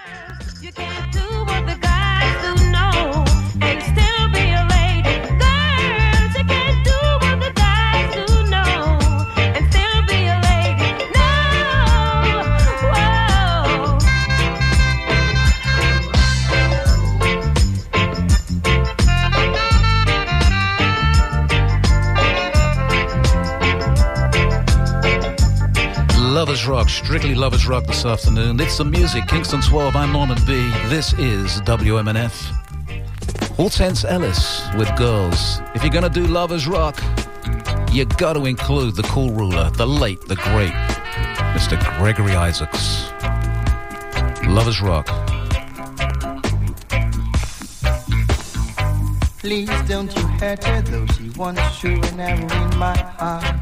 You can't do what the guys do, no, and still be a lady. Girls, you can't do what the guys do, no, and still be a lady. No, whoa. Lovers Rock, strictly Lovers Rock this afternoon. It's the music, Kingston 12, I'm Norman B. This is WMNF. Hortense Ellis with Girls. If you're gonna do Lovers Rock, you gotta include the cool ruler, the late, the great, Mr. Gregory Isaacs. Lovers Rock. Please don't you hurt her, though she wants you and never in my heart.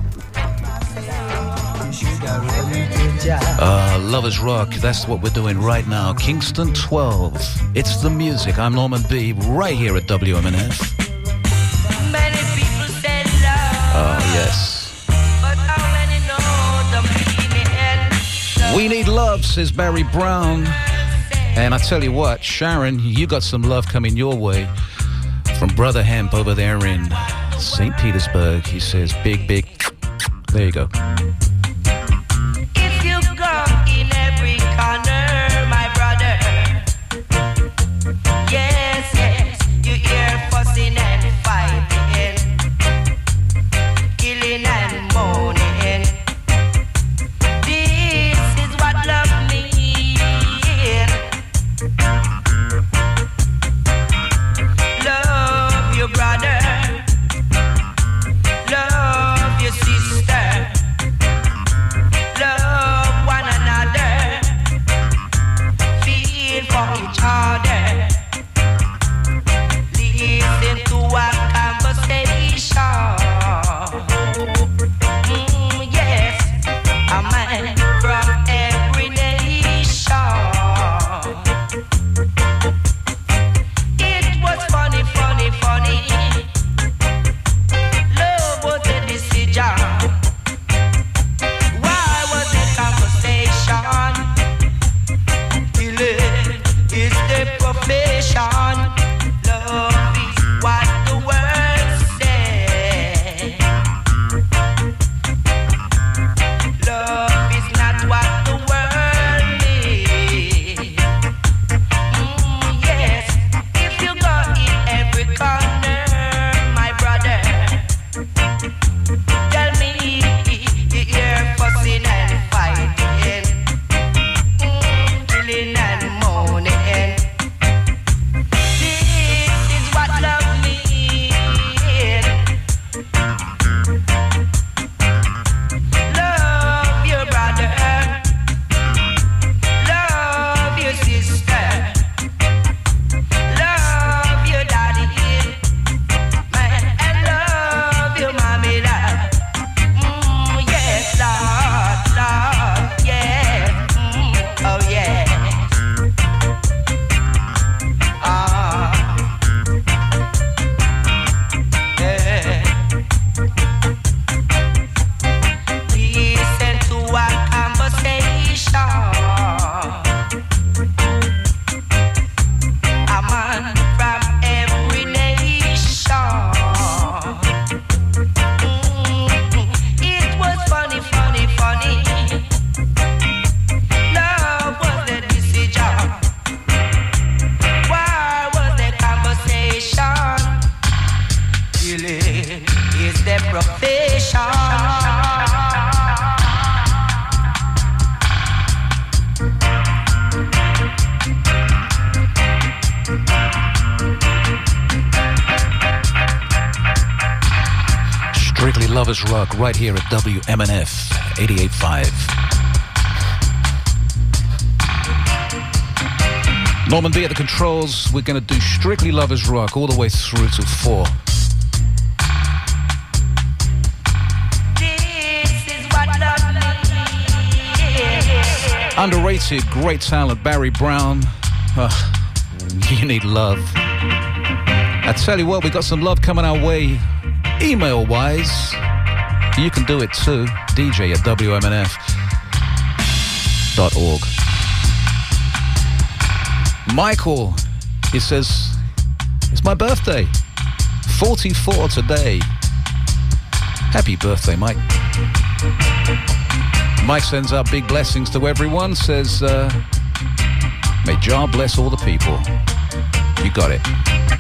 Lovers Rock, that's what we're doing right now. Kingston 12. It's the music. I'm Norman B. right here at WMNF. Many people said love. Yes. But how many know the meaning? We need love, says Barry Brown. And I tell you what, Sharon, you got some love coming your way from Brother Hemp over there in St. Petersburg. He says, big, big. There you go. If you go in every corner, my brother, yes, yes, you hear fussing and fighting, killing and moaning. This is what love means. Love your brother, love your sister, love one another, feel for each other, listen to our conversation. Yes, a man from every nation. It was funny, funny, funny. Love was a decision. Why was it conversation? Killing is the profession. Love is what the world says. Love is not what the world needs. Yes, if you go in every corner, my brother, tell me you hear fussing and fighting, killing and moaning. This is what love means. Love your brother, love your sister, love your daddy, man, and love your mommy, love. Yes, Lord, Lord, yeah, oh yeah. Yeah. Listen to our conversation. A man from every nation. It was funny, funny, funny. Love was the decision. War was the conversation. Killing is the profession. Strictly Lovers Rock right here at WMNF 88.5. Norman B at the controls. We're going to do Strictly Lovers Rock all the way through to 4. This is what love means. Underrated, great talent, Barry Brown. You need love. I tell you what, we got some love coming our way, email-wise. You can do it too, DJ at WMNF.org. Michael, he says, it's my birthday. 44 today. Happy birthday, Mike. Mike sends out big blessings to everyone, says, may Jah bless all the people. You got it.